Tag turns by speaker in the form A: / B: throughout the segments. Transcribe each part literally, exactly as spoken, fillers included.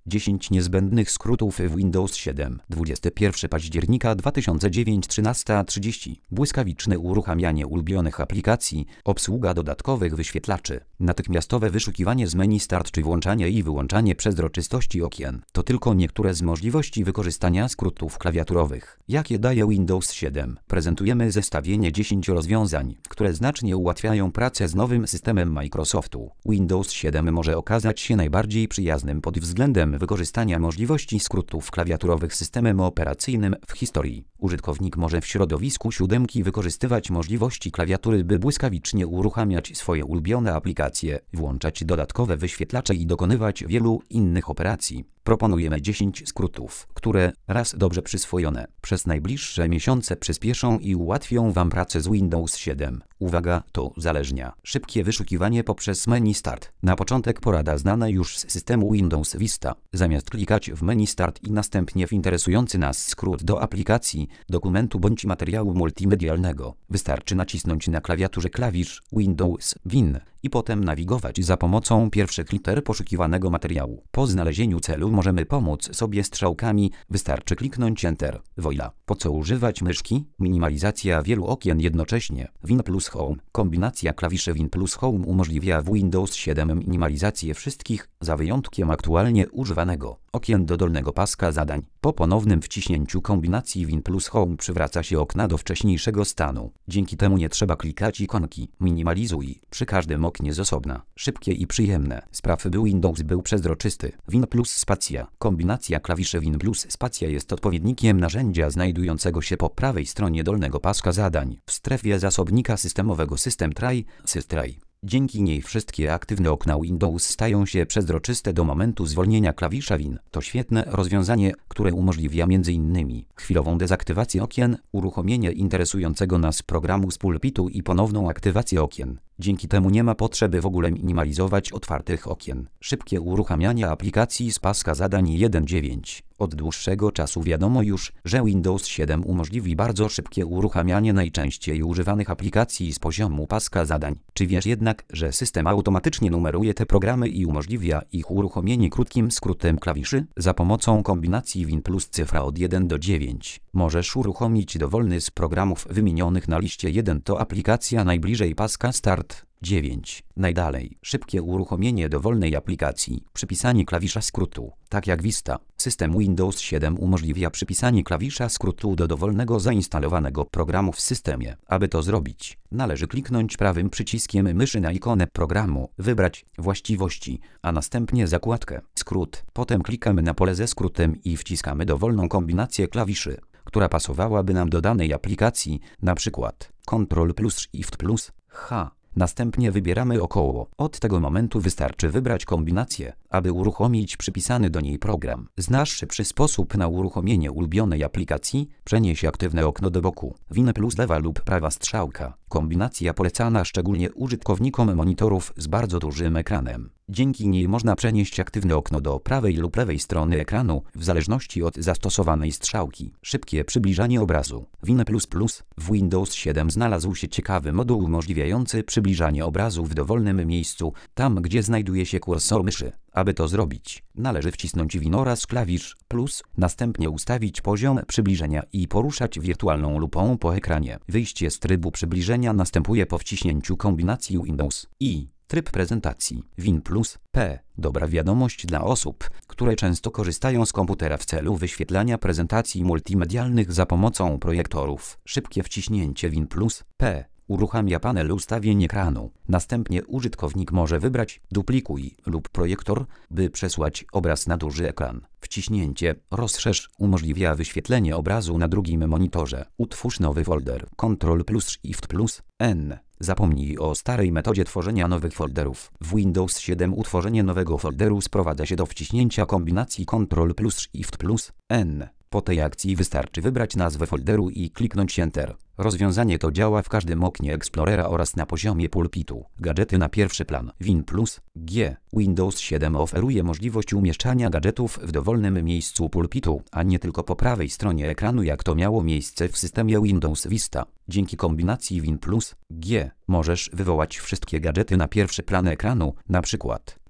A: dziesięć niezbędnych skrótów w Windows siedem. dwudziestego pierwszego października dwa tysiące dziewiątego, trzynasta trzydzieści. Błyskawiczne uruchamianie ulubionych aplikacji, obsługa dodatkowych wyświetlaczy, natychmiastowe wyszukiwanie z menu Start czy włączanie i wyłączanie przezroczystości okien. To tylko niektóre z możliwości wykorzystania skrótów klawiaturowych, jakie daje Windows siedem. Prezentujemy zestawienie dziesięciu rozwiązań, które znacznie ułatwiają pracę z nowym systemem Microsoftu. Windows siedem może okazać się najbardziej przyjaznym pod względem wykorzystania możliwości skrótów klawiaturowych systemem operacyjnym w historii. Użytkownik może w środowisku siódemki wykorzystywać możliwości klawiatury, by błyskawicznie uruchamiać swoje ulubione aplikacje, włączać dodatkowe wyświetlacze i dokonywać wielu innych operacji. Proponujemy dziesięć skrótów, które, raz dobrze przyswojone, przez najbliższe miesiące przyspieszą i ułatwią Wam pracę z Windows siedem. Uwaga, to uzależnia. Szybkie wyszukiwanie poprzez menu Start. Na początek porada znana już z systemu Windows Vista. Zamiast klikać w menu Start i następnie w interesujący nas skrót do aplikacji, dokumentu bądź materiału multimedialnego, wystarczy nacisnąć na klawiaturze klawisz Windows Win i potem nawigować za pomocą pierwszych liter poszukiwanego materiału. Po znalezieniu celu możemy pomóc sobie strzałkami, wystarczy kliknąć Enter. Wojla. Po co używać myszki? Minimalizacja wielu okien jednocześnie. Win plus Home. Kombinacja klawiszy Win plus Home umożliwia w Windows siedem minimalizację wszystkich, za wyjątkiem aktualnie używanego, okien do dolnego paska zadań. Po ponownym wciśnięciu kombinacji Win plus Home przywraca się okna do wcześniejszego stanu. Dzięki temu nie trzeba klikać ikonki Minimalizuj przy każdym oknie z osobna. Szybkie i przyjemne. Spraw by Windows był przezroczysty. Win plus Spacja. Kombinacja klawiszy Win plus Spacja jest odpowiednikiem narzędzia znajdującego się po prawej stronie dolnego paska zadań w strefie zasobnika systemowego System Tray, Systray. Dzięki niej wszystkie aktywne okna Windows stają się przezroczyste do momentu zwolnienia klawisza Win. To świetne rozwiązanie, które umożliwia m in chwilową dezaktywację okien, uruchomienie interesującego nas programu z pulpitu i ponowną aktywację okien. Dzięki temu nie ma potrzeby w ogóle minimalizować otwartych okien. Szybkie uruchamianie aplikacji z paska zadań jeden dziewięć. Od dłuższego czasu wiadomo już, że Windows siedem umożliwi bardzo szybkie uruchamianie najczęściej używanych aplikacji z poziomu paska zadań. Czy wiesz jednak, że system automatycznie numeruje te programy i umożliwia ich uruchomienie krótkim skrótem klawiszy? Za pomocą kombinacji Win plus cyfra od jeden do dziewięć możesz uruchomić dowolny z programów wymienionych na liście jeden. To aplikacja najbliżej paska Start. dziewięć. Najdalej. Szybkie uruchomienie dowolnej aplikacji. Przypisanie klawisza skrótu. Tak jak Vista, system Windows siedem umożliwia przypisanie klawisza skrótu do dowolnego zainstalowanego programu w systemie. Aby to zrobić, należy kliknąć prawym przyciskiem myszy na ikonę programu, wybrać Właściwości, a następnie zakładkę Skrót. Potem klikamy na pole ze skrótem i wciskamy dowolną kombinację klawiszy, która pasowałaby nam do danej aplikacji, na przykład Ctrl plus Shift plus H. Następnie wybieramy około. Od tego momentu wystarczy wybrać kombinację, aby uruchomić przypisany do niej program. Znasz szybszy sposób na uruchomienie ulubionej aplikacji? Przenieś aktywne okno do boku. Win plus lewa lub prawa strzałka. Kombinacja polecana szczególnie użytkownikom monitorów z bardzo dużym ekranem. Dzięki niej można przenieść aktywne okno do prawej lub lewej strony ekranu, w zależności od zastosowanej strzałki. Szybkie przybliżanie obrazu. Win plus plus. W Windows siedem znalazł się ciekawy moduł umożliwiający przybliżanie obrazu w dowolnym miejscu, tam gdzie znajduje się kursor myszy. Aby to zrobić, należy wcisnąć Win oraz klawisz plus, następnie ustawić poziom przybliżenia i poruszać wirtualną lupą po ekranie. Wyjście z trybu przybliżenia następuje po wciśnięciu kombinacji Windows i tryb prezentacji. Win plus P. Dobra wiadomość dla osób, które często korzystają z komputera w celu wyświetlania prezentacji multimedialnych za pomocą projektorów. Szybkie wciśnięcie Win plus P uruchamia panel ustawień ekranu. Następnie użytkownik może wybrać Duplikuj lub Projektor, by przesłać obraz na duży ekran. Wciśnięcie Rozszerz umożliwia wyświetlenie obrazu na drugim monitorze. Utwórz nowy folder. Ctrl plus Shift plus N. Zapomnij o starej metodzie tworzenia nowych folderów. W Windows siedem utworzenie nowego folderu sprowadza się do wciśnięcia kombinacji Ctrl plus Shift plus N. Po tej akcji wystarczy wybrać nazwę folderu i kliknąć Enter. Rozwiązanie to działa w każdym oknie Explorera oraz na poziomie pulpitu. Gadżety na pierwszy plan. Win plus G. Windows siedem oferuje możliwość umieszczania gadżetów w dowolnym miejscu pulpitu, a nie tylko po prawej stronie ekranu, jak to miało miejsce w systemie Windows Vista. Dzięki kombinacji Win plus G możesz wywołać wszystkie gadżety na pierwszy plan ekranu, na przykład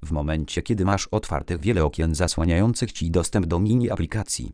A: W momencie, kiedy masz otwartych wiele okien zasłaniających Ci dostęp do mini aplikacji,